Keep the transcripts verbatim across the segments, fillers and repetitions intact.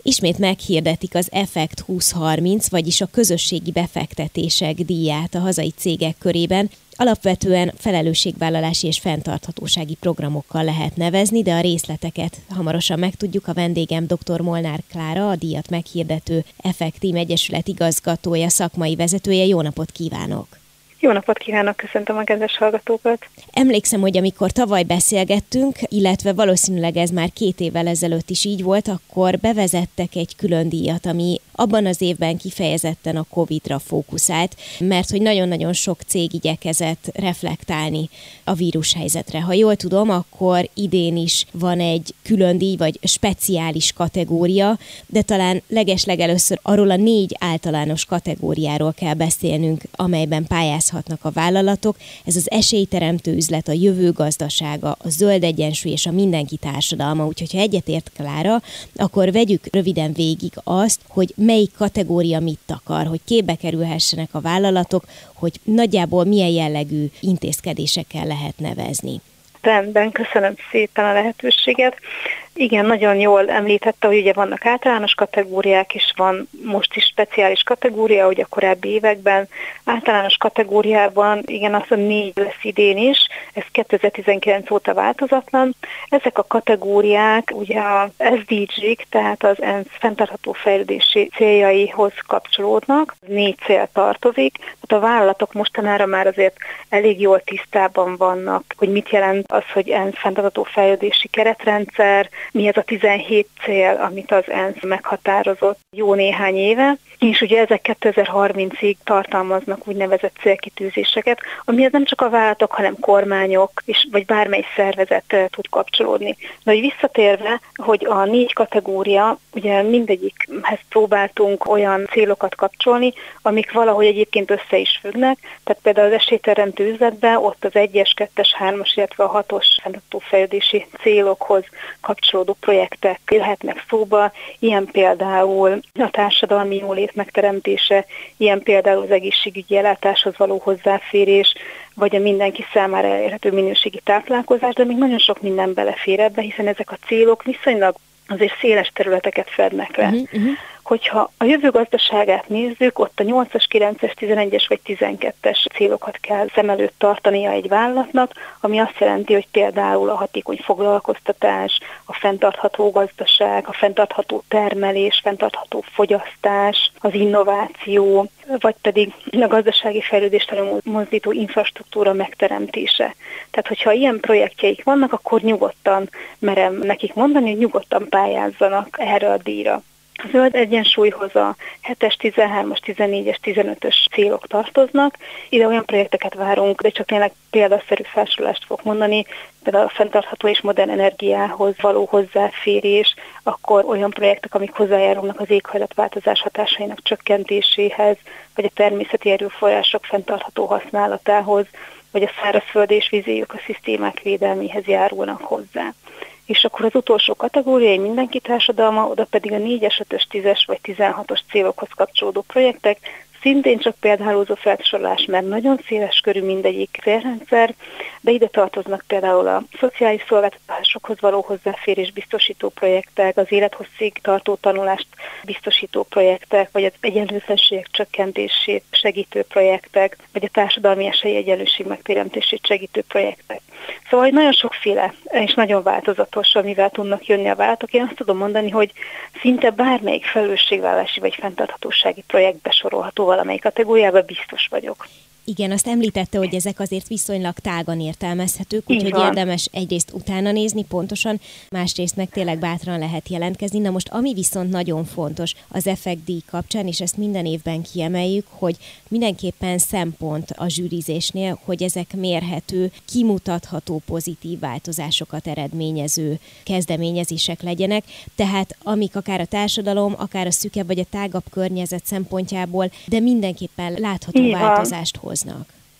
ismét meghirdetik az Effekt húsz harminc, vagyis a közösségi befektetések díját a hazai cégek körében. Alapvetően felelősségvállalási és fenntarthatósági programokkal lehet nevezni, de a részleteket hamarosan megtudjuk. A vendégem dr. Molnár Klára, a díjat meghirdető Effekt Team Egyesület igazgatója, szakmai vezetője. Jó napot kívánok! Jó napot kívánok, köszöntöm a kedves hallgatókat! Emlékszem, hogy amikor tavaly beszélgettünk, illetve valószínűleg ez már két évvel ezelőtt is így volt, akkor bevezettek egy külön díjat, ami abban az évben kifejezetten a Covidra fókuszált, mert hogy nagyon-nagyon sok cég igyekezett reflektálni a vírushelyzetre. Ha jól tudom, akkor idén is van egy külön díj, vagy speciális kategória, de talán legeslegelőször arról a négy általános kategóriáról kell beszélnünk, amelyben pályázhatnak a vállalatok. Ez az esélyteremtő üzlet, a jövő gazdasága, a zöld egyensúly és a mindenki társadalma. Úgyhogy ha egyetért Klára, akkor vegyük röviden végig azt, hogy melyik kategória mit akar, hogy képbe kerülhessenek a vállalatok, hogy nagyjából milyen jellegű intézkedésekkel lehet nevezni. Rendben, köszönöm szépen a lehetőséget. Igen, nagyon jól említette, hogy ugye vannak általános kategóriák, és van most is speciális kategória, ugye a korábbi években. Általános kategóriában, igen, az a négy lesz idén is, ez kétezer-tizenkilenc óta változatlan. Ezek a kategóriák ugye az es dé gé-k, tehát az ENSZ fenntartható fejlődési céljaihoz kapcsolódnak. Négy cél tartozik, tehát a vállalatok mostanára már azért elég jól tisztában vannak, hogy mit jelent az, hogy ENSZ fenntartható fejlődési keretrendszer, mi ez a tizenhét cél, amit az ENSZ meghatározott jó néhány éve, és ugye ezek kétezer-harmincig tartalmaznak úgynevezett célkitűzéseket, amihez nem csak a vállalatok, hanem kormányok, és, vagy bármely szervezet tud kapcsolódni. De hogy visszatérve, hogy a négy kategória, ugye mindegyikhez próbáltunk olyan célokat kapcsolni, amik valahogy egyébként össze is függnek, tehát például az esélyteremtő üzletben ott az egyes, kettes, hármas, illetve a hatos fenntartható fejlődési célokhoz kapcsolódó projektek jöhetnek szóba, ilyen például a társadalmi jólét megteremtése, ilyen például az egészségügyi ellátáshoz való hozzáférés, vagy a mindenki számára elérhető minőségi táplálkozás, de még nagyon sok minden belefér ebbe, hiszen ezek a célok viszonylag azért széles területeket fednek le. Uh-huh, uh-huh. Hogyha a jövő gazdaságát nézzük, ott a nyolcas, kilences, tizenegyes vagy tizenkettes célokat kell szem előtt tartania egy vállalatnak, ami azt jelenti, hogy például a hatékony foglalkoztatás, a fenntartható gazdaság, a fenntartható termelés, fenntartható fogyasztás, az innováció, vagy pedig a gazdasági fejlődést előmozdító infrastruktúra megteremtése. Tehát, hogyha ilyen projektjeik vannak, akkor nyugodtan merem nekik mondani, hogy nyugodtan pályázzanak erre a díjra. A zöld egyensúlyhoz a hetes, tizenhármas, tizennégyes, tizenötös célok tartoznak. Ide olyan projekteket várunk, de csak tényleg példaszerű felsorolást fogok mondani, például a fenntartható és modern energiához való hozzáférés, akkor olyan projektek, amik hozzájárulnak az éghajlatváltozás hatásainak csökkentéséhez, vagy a természeti erőforrások fenntartható használatához, vagy a szárazföldi és vízi ökoszisztémák védelméhez járulnak hozzá. És akkor az utolsó kategóriai mindenki társadalma, oda pedig a négyes, ötös, tízes vagy tizenhatos célokhoz kapcsolódó projektek, szintén csak példahálózó felsorolás, mert nagyon széles körű mindegyik célrendszer, de ide tartoznak például a szociális szolgáltatásokhoz való hozzáférés biztosító projektek, az élethosszig tartó tanulást biztosító projektek, vagy az egyenlőtlenségek csökkentését segítő projektek, vagy a társadalmi esélyegyenlőség megteremtését segítő projektek. Szóval nagyon sokféle és nagyon változatos, amivel tudnak jönni a vállalatok. Én azt tudom mondani, hogy szinte bármelyik felelősségvállalási vagy fenntarthatósági projektbe sorolható valamelyik kategóriában, biztos vagyok. Igen, azt említette, hogy ezek azért viszonylag tágan értelmezhetők, úgyhogy érdemes egyrészt utána nézni pontosan, másrészt meg tényleg bátran lehet jelentkezni. Na most, ami viszont nagyon fontos az Effekt díj kapcsán, és ezt minden évben kiemeljük, hogy mindenképpen szempont a zsűrizésnél, hogy ezek mérhető, kimutatható pozitív változásokat eredményező kezdeményezések legyenek, tehát amik akár a társadalom, akár a szűkebb vagy a tágabb környezet szempontjából, de mindenképpen látható változást hoz.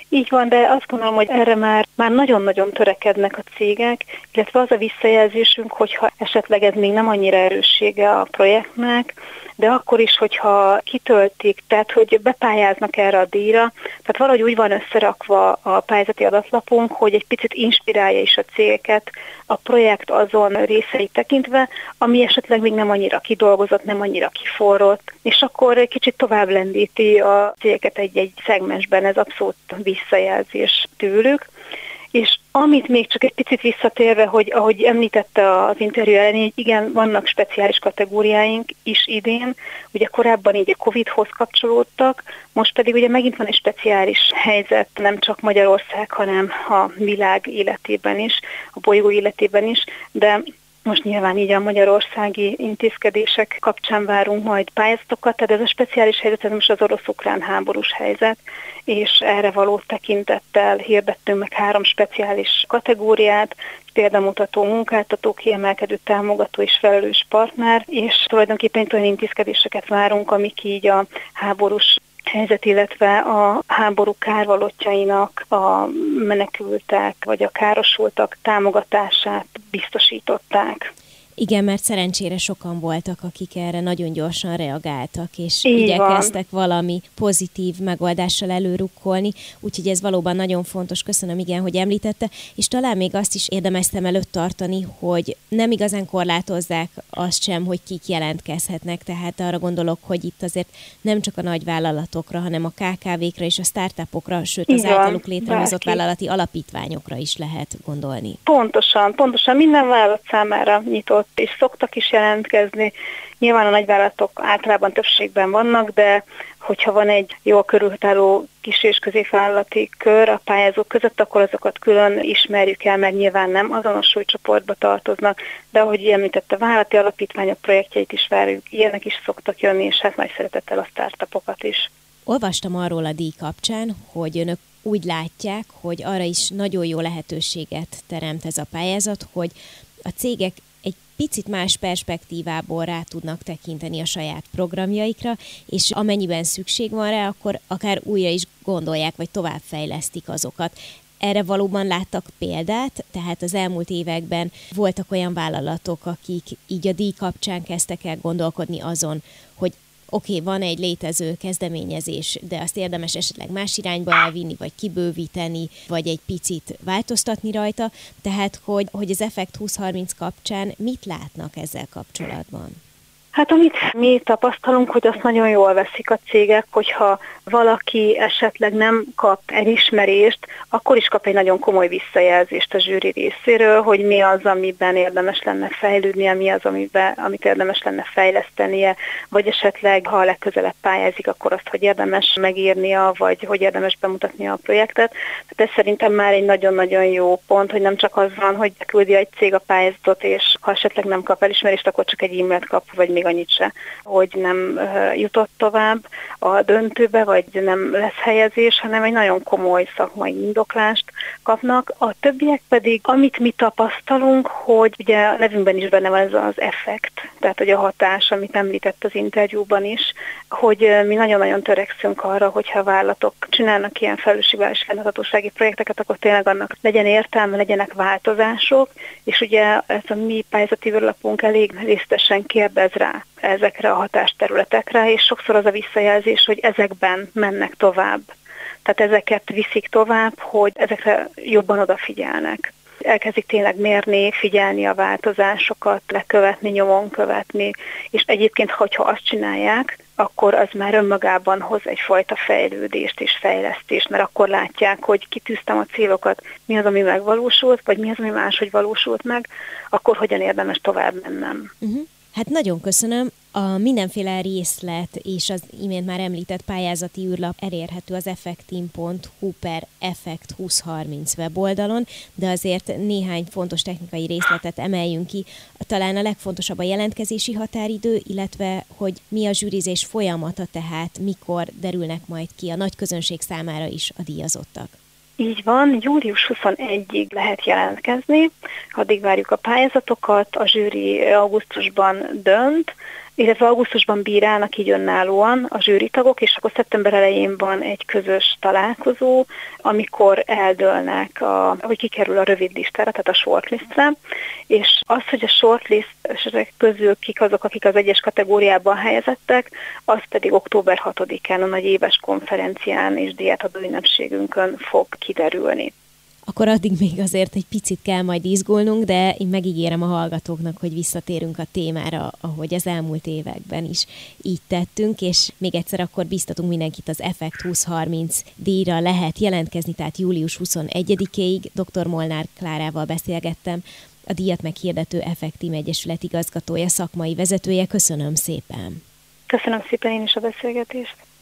Így van, de azt gondolom, hogy erre már, már nagyon-nagyon törekednek a cégek, illetve az a visszajelzésünk, hogyha esetleg ez még nem annyira erőssége a projektnek, de akkor is, hogyha kitöltik, tehát hogy bepályáznak erre a díjra, tehát valahogy úgy van összerakva a pályázati adatlapunk, hogy egy picit inspirálja is a cégeket a projekt azon részeit tekintve, ami esetleg még nem annyira kidolgozott, nem annyira kiforrott, és akkor egy kicsit tovább lendíti a cégeket egy-egy szegmensben, ez abszolút visszajelzés tőlük. És amit még csak egy picit visszatérve, hogy ahogy említette az interjú elején, hogy igen, vannak speciális kategóriáink is idén, ugye korábban így a Covidhoz kapcsolódtak, most pedig ugye megint van egy speciális helyzet, nem csak Magyarország, hanem a világ életében is, a bolygó életében is, de most nyilván így a magyarországi intézkedések kapcsán várunk majd pályázatokat, tehát ez a speciális helyzet, ez most az orosz-ukrán háborús helyzet, és erre való tekintettel hirdettünk meg három speciális kategóriát, példamutató munkáltató, kiemelkedő támogató és felelős partner, és tulajdonképpen olyan intézkedéseket várunk, amik így a háborús helyzet, illetve a háború kárvallottjainak, a menekültek vagy a károsultak támogatását biztosították. Igen, mert szerencsére sokan voltak, akik erre nagyon gyorsan reagáltak, és Így igyekeztek van. valami pozitív megoldással előrukkolni, úgyhogy ez valóban nagyon fontos, köszönöm, igen, hogy említette, és talán még azt is érdemes szem előtt tartani, hogy nem igazán korlátozzák azt sem, hogy kik jelentkezhetnek, tehát arra gondolok, hogy itt azért nem csak a nagyvállalatokra, hanem a ká ká vékra és a startupokra, sőt az Így van, általuk létrehozott bárki. vállalati alapítványokra is lehet gondolni. Pontosan, pontosan minden vállalat számára nyitott, és szoktak is jelentkezni. Nyilván a nagyvállalatok általában többségben vannak, de hogyha van egy jól körülhatároló kis- és középvállalati kör a pályázók között, akkor azokat külön ismerjük el, mert nyilván nem azonos súlycsoportba tartoznak, de ahogy említette, vállalati alapítványok projektjeit is várjuk, ilyenek is szoktak jönni, és hát nagy szeretettel a startupokat is. Olvastam arról a díj kapcsán, hogy önök úgy látják, hogy arra is nagyon jó lehetőséget teremt ez a pályázat, hogy a cégek egy picit más perspektívából rá tudnak tekinteni a saját programjaikra, és amennyiben szükség van rá, akkor akár újra is gondolják, vagy továbbfejlesztik azokat. Erre valóban láttak példát, tehát az elmúlt években voltak olyan vállalatok, akik így a díj kapcsán kezdtek el gondolkodni azon, hogy oké, okay, van egy létező kezdeményezés, de azt érdemes esetleg más irányba elvinni, vagy kibővíteni, vagy egy picit változtatni rajta. Tehát, hogy, hogy az Effekt húsz harminc kapcsán mit látnak ezzel kapcsolatban? Hát amit mi tapasztalunk, hogy azt nagyon jól veszik a cégek, hogyha valaki esetleg nem kap elismerést, akkor is kap egy nagyon komoly visszajelzést a zsűri részéről, hogy mi az, amiben érdemes lenne fejlődnie, mi az, amiben, amit érdemes lenne fejlesztenie, vagy esetleg, ha a legközelebb pályázik, akkor azt, hogy érdemes megírnia, vagy hogy érdemes bemutatnia a projektet. Tehát ez szerintem már egy nagyon-nagyon jó pont, hogy nem csak az van, hogy küldi egy cég a pályázatot, és ha esetleg nem kap elismerést, akkor csak egy e-mailt kap, vagy még annyit se, hogy nem jutott tovább a döntőbe, vagy nem lesz helyezés, hanem egy nagyon komoly szakmai indoklást kapnak. A többiek pedig, amit mi tapasztalunk, hogy ugye a nevünkben is benne van ez az effekt, tehát hogy a hatás, amit említett az interjúban is, hogy mi nagyon-nagyon törekszünk arra, hogyha vállalatok csinálnak ilyen felelősségvállalási és fenntarthatósági projekteket, akkor tényleg annak legyen értelme, legyenek változások, és ugye ez a mi pályázati űrlapunk elég részletesen kérdez rá ezekre a hatásterületekre, és sokszor az a visszajelzés, hogy ezekben mennek tovább. Tehát ezeket viszik tovább, hogy ezekre jobban odafigyelnek. Elkezdik tényleg mérni, figyelni a változásokat, lekövetni, nyomon követni, és egyébként, hogyha azt csinálják, akkor az már önmagában hoz egyfajta fejlődést és fejlesztést, mert akkor látják, hogy kitűztem a célokat, mi az, ami megvalósult, vagy mi az, ami máshogy valósult meg, akkor hogyan érdemes tovább mennem. Uh-huh. Hát nagyon köszönöm. A mindenféle részlet és az imént már említett pályázati űrlap elérhető az effektin pont hu per effekt húsz harminc weboldalon, de azért néhány fontos technikai részletet emeljünk ki. Talán a legfontosabb a jelentkezési határidő, illetve hogy mi a zsűrizés folyamata, tehát mikor derülnek majd ki a nagy közönség számára is a díjazottak. Így van, július huszonegyedikéig lehet jelentkezni, addig várjuk a pályázatokat, a zsűri augusztusban dönt, illetve augusztusban bírálnak így önállóan a zsűritagok, és akkor szeptember elején van egy közös találkozó, amikor eldőlnek, a, hogy kikerül a rövid listára, tehát a shortlistre, és az, hogy a shortlistek közül kik azok, akik az egyes kategóriában helyezettek, az pedig október hatodikán a nagy éves konferencián és díjátadó ünnepségünkön fog kiderülni. Akkor addig még azért egy picit kell majd izgulnunk, de én megígérem a hallgatóknak, hogy visszatérünk a témára, ahogy az elmúlt években is így tettünk, és még egyszer akkor biztatunk mindenkit az Effekt húsz harminc díjra lehet jelentkezni, tehát július huszonegyedikéig. dr. Molnár Klárával beszélgettem, a díjat meghirdető Effekt Team Egyesület igazgatója, szakmai vezetője. Köszönöm szépen! Köszönöm szépen én is a beszélgetést!